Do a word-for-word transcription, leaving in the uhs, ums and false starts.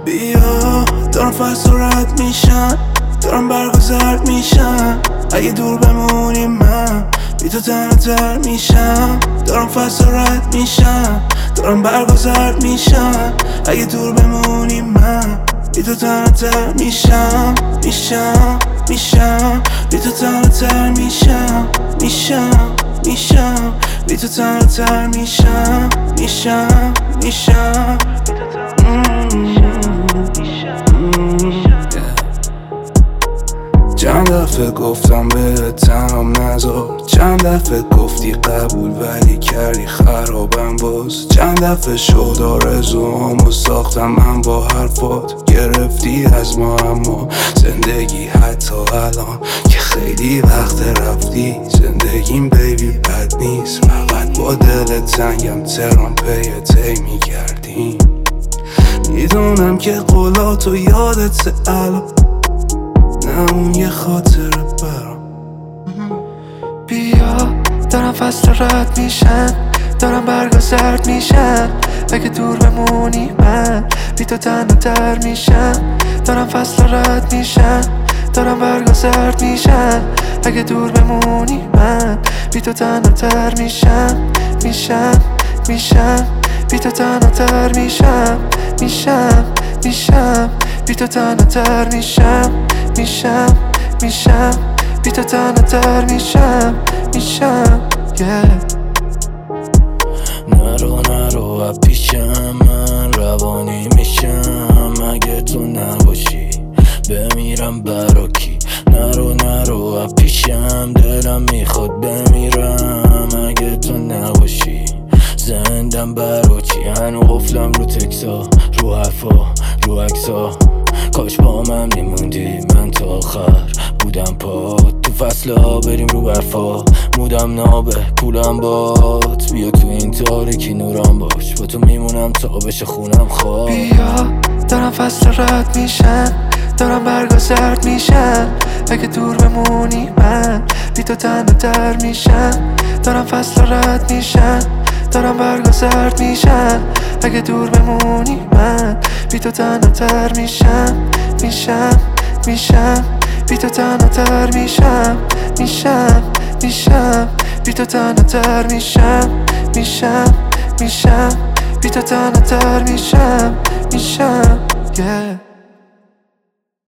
بیا دارم فصل رد میشن، دارم برگا زرد میشن. اگه دور بمونی من بی تو تنها تر میشم. دارم فصل رد میشن، دارم برگا زرد میشن. اگه دور بمونی من بی تو تنها تر میشم. میشم میشم بی تو تنها تر میشم. میشم میشم بی تو تنها تر میشم. میشم میشم چند دفعه گفتم به تنم نذار، چند دفعه گفتی قبول ولی کردی خرابم باز. چند دفعه شد آرزوهامو ساختم من با حرفات، گرفتی از ما اما زندگی حتی الان که خیلی وقت رفتی. زندگیم بیبی بد نیست، فقط با دل تنگم ترام پی تی میگردیم. میدونم که قولاتو یادت الان، نه اون یه خاطره برام. بیا دارم فصل رد میشن، دارم برگا زرد میشن. اگه دور بمونی من بی تو تنها تر میشم. دارم فصل رد میشن، دارم برگا زرد میشن. اگه دور بمونی من بی تو تنها تر میشم. میشم میشم بی تو تنها تر میشم. میشم میشم بی تو تنها تر میشم. میشم میشم بی تو تنها تر میشم. میشم yeah. نرو نرو پیشم، من روانی میشم. اگه تو نباشی بمیرم برا کی؟ نرو نرو پیشم، دلم میخواد بمیرم. اگه تو نباشی زندم برا چی؟ هنو قفلم رو تکسا، رو حرفا، رو عکسا. کاش با من میموندی، من تا آخر بودم پا. تو فصلا بریم رو برفا، مودم نابه پولم باد. بیا تو این تاریکی نورم باش، با تو میمونم تا بشه خونم خواب. بیا دارم فصل رد میشن، دارم برگا زرد میشن. اگه دور بمونی من بی تو تنها تر میشم. دارم فصل رد میشن، دارم برگا زرد میشن. اگه دور بمونی من بی تو تنها تر میشم. میشم میشم بی تو تنها تر میشم. میشم میشم بی تو تنها تر میشم. میشم میشم بی تو تنها تر میشم. میشم yeah.